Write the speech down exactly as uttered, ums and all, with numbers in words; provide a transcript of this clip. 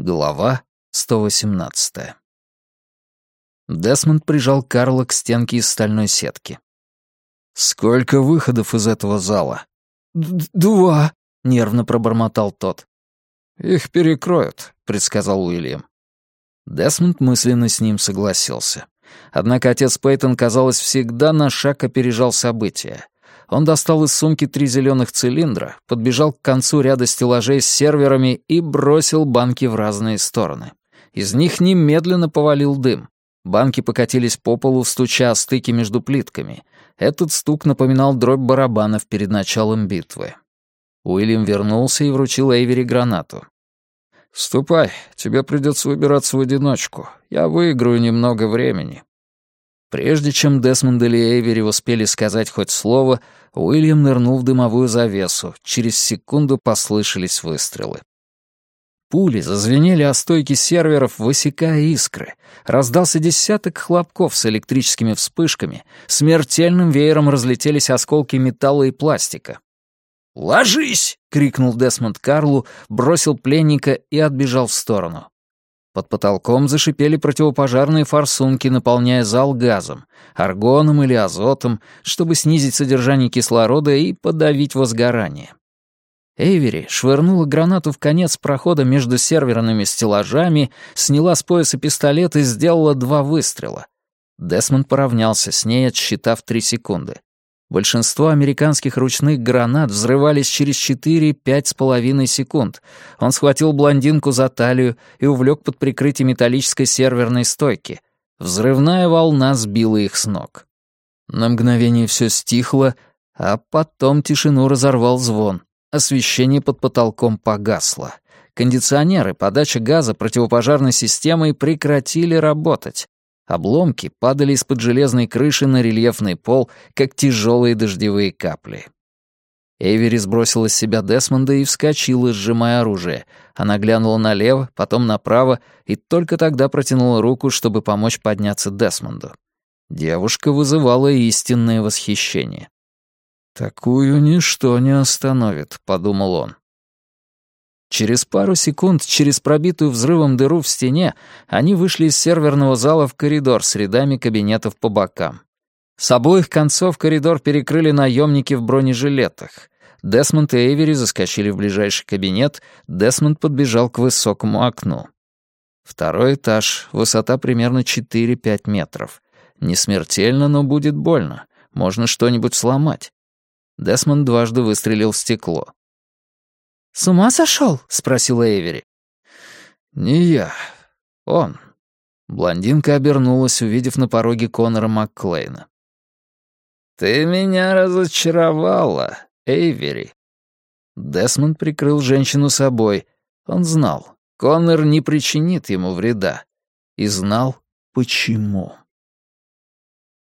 Глава сто восемнадцатая. Десмонд прижал Карла к стенке из стальной сетки. «Сколько выходов из этого зала?» «Два», — нервно пробормотал тот. «Их перекроют», — предсказал Уильям. Десмонд мысленно с ним согласился. Однако отец Пейтон, казалось, всегда на шаг опережал события. Он достал из сумки три зеленых цилиндра, подбежал к концу ряда стеллажей с серверами и бросил банки в разные стороны. Из них немедленно повалил дым. Банки покатились по полу, стуча о стыки между плитками. Этот стук напоминал дробь барабанов перед началом битвы. Уильям вернулся и вручил Эйвери гранату. «Ступай, тебе придется выбираться в одиночку. Я выиграю немного времени». Прежде чем Десмонд или Эйвери успели сказать хоть слово, Уильям нырнул в дымовую завесу. Через секунду послышались выстрелы. Пули зазвенели о стойки серверов, высекая искры. Раздался десяток хлопков с электрическими вспышками. Смертельным веером разлетелись осколки металла и пластика. «Ложись!» — крикнул Десмонд Карлу, бросил пленника и отбежал в сторону. Под потолком зашипели противопожарные форсунки, наполняя зал газом, аргоном или азотом, чтобы снизить содержание кислорода и подавить возгорание. Эйвери швырнула гранату в конец прохода между серверными стеллажами, сняла с пояса пистолет и сделала два выстрела. Десмонд поравнялся с ней, отсчитав три секунды. Большинство американских ручных гранат взрывались через четыре-пять с половиной секунд. Он схватил блондинку за талию и увлек под прикрытие металлической серверной стойки. Взрывная волна сбила их с ног. На мгновение все стихло, а потом тишину разорвал звон. Освещение под потолком погасло. Кондиционеры, подача газа противопожарной системой прекратили работать. Обломки падали из-под железной крыши на рельефный пол, как тяжелые дождевые капли. Эйвери сбросила с себя Десмонда и вскочила, сжимая оружие. Она глянула налево, потом направо, и только тогда протянула руку, чтобы помочь подняться Десмонду. Девушка вызывала истинное восхищение. «Такую ничто не остановит», — подумал он. Через пару секунд, через пробитую взрывом дыру в стене, они вышли из серверного зала в коридор с рядами кабинетов по бокам. С обоих концов коридор перекрыли наемники в бронежилетах. Десмонд и Эйвери заскочили в ближайший кабинет, Десмонд подбежал к высокому окну. Второй этаж, высота примерно четыре-пять метров. Не смертельно, но будет больно. Можно что-нибудь сломать. Десмонд дважды выстрелил в стекло. «С ума сошел?» — спросила Эйвери. «Не я. Он». Блондинка обернулась, увидев на пороге Конора Макклейна. «Ты меня разочаровала, Эйвери». Десмонд прикрыл женщину собой. Он знал, Конор не причинит ему вреда. И знал, почему.